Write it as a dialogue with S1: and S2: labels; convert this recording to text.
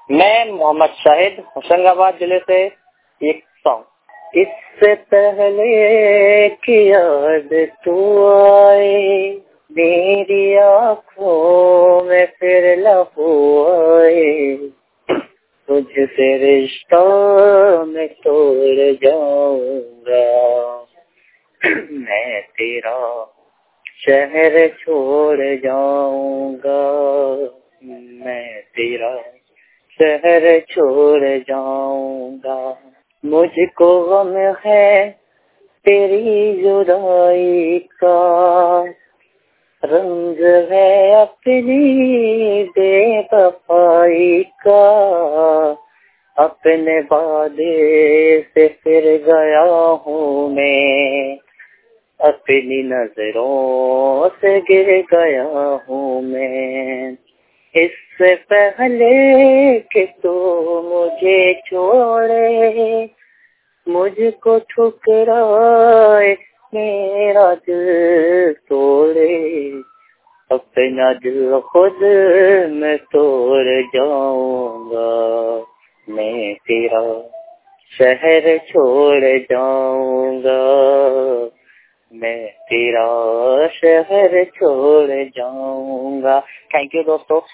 S1: मैं मोहम्मद शाहिद होशंगाबाद जिले से एक सॉन्ग। इससे पहले कि याद तू आए मेरी आँखों में फिर लहू आए, तुझसे रिश्ता मैं तोड़ जाऊंगा, मैं तेरा शहर छोड़ जाऊंगा, मैं तेरा शहर छोड़ जाऊंगा। मुझको गम है तेरी जुदाई का, रंग है अपनी बेवफाई का, अपने वादे से फिर गया हूँ मैं, अपनी नजरों से गिर गया हूँ मैं। इससे पहले कि तू मुझे छोड़े, मुझको ठुकराए, मेरा दिल तोड़े, अपना दिल खुद मैं तोड़ जाऊंगा, मैं तेरा शहर छोड़ जाऊंगा, मैं तेरा शहर छोड़ जाऊंगा। थैंक यू दोस्तों।